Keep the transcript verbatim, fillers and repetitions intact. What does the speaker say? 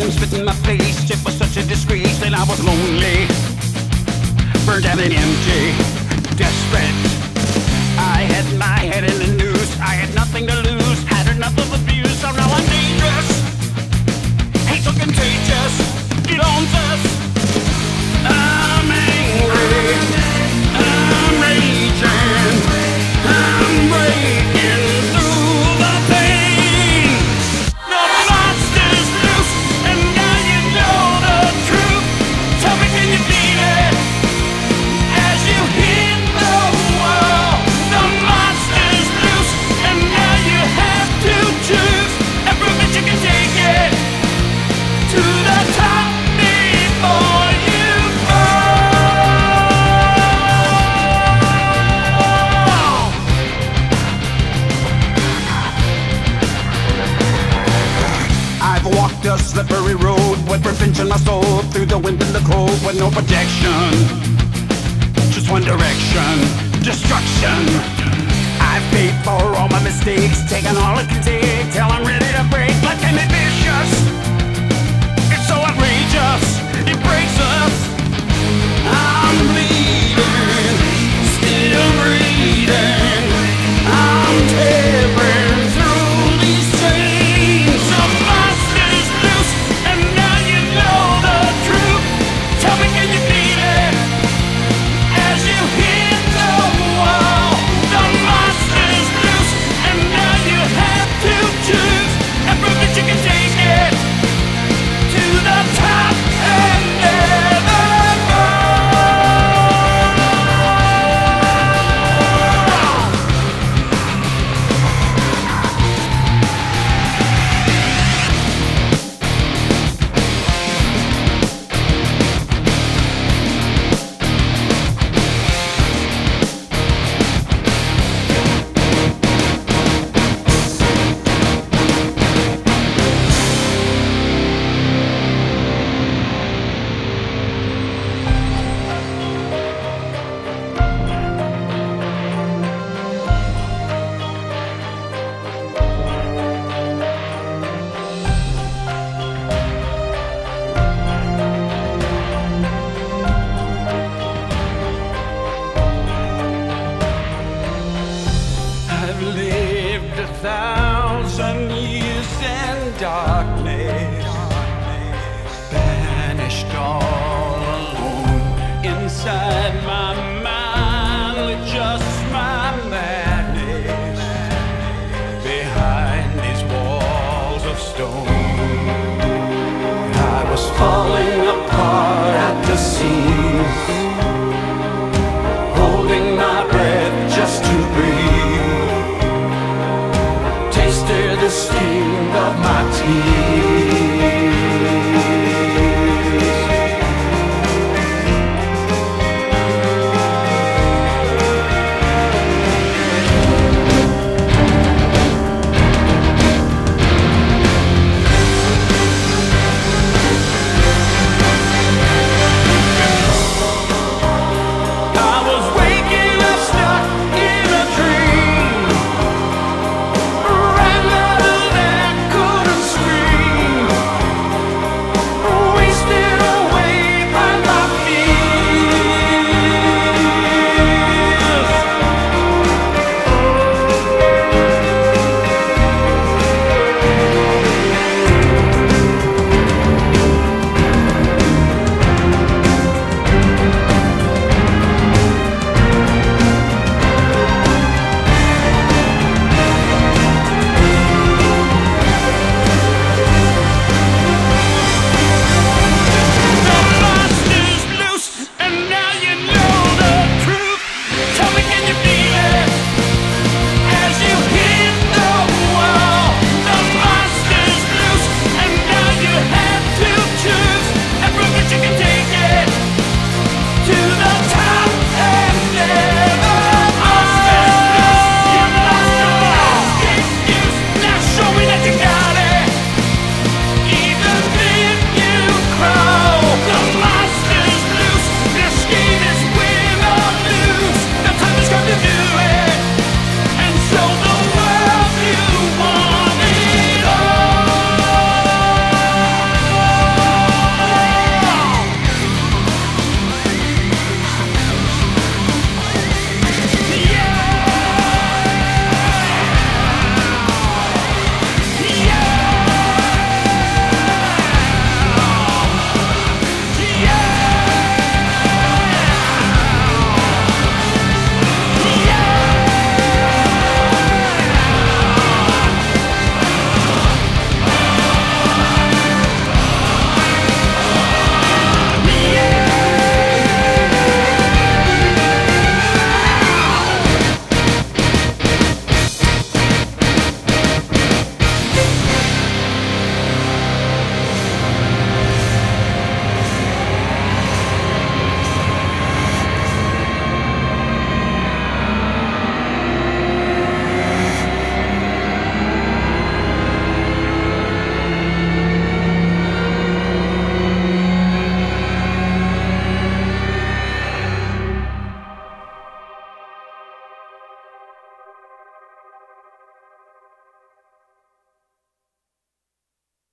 and spit in my face. It was such a disgrace and I was lonely, burned out and empty, desperate. I had my head in the news, I had nothing to lose, had enough of abuse, so now I'm dangerous. Hate so contagious, it owns us. I'm angry, I'm raging, I'm breaking through the pain. The monster's loose, and now you know the truth. Tell me, can you beat it as you hit the wall? The monster's loose, and now you have to choose. And prove that you can take it to the top before you fall. I've walked a slippery road with revenge in my soul, through the wind and the cold with no protection, just one direction, destruction. I've paid for all my mistakes, taken all it can take till I'm ready to break. Like I'm vicious,